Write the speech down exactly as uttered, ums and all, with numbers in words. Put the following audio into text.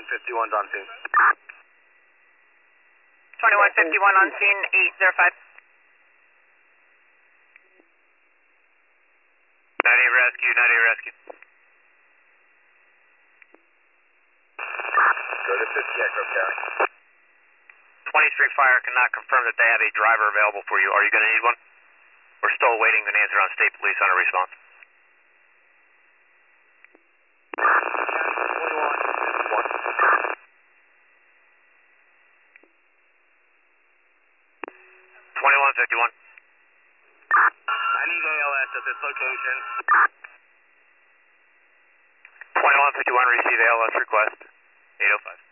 fifty-one's on scene. twenty-one fifty-one on scene, eight zero five. ninety-eight rescue, ninety-eight rescue. Go to fifty Echo Carry. twenty-three Fire cannot confirm that they have a driver available for you. Are you going to need one? We're still awaiting an answer on state police on a response. twenty-one fifty-one. I need A L S at this location. twenty-one fifty-one, receive A L S request. eight oh five.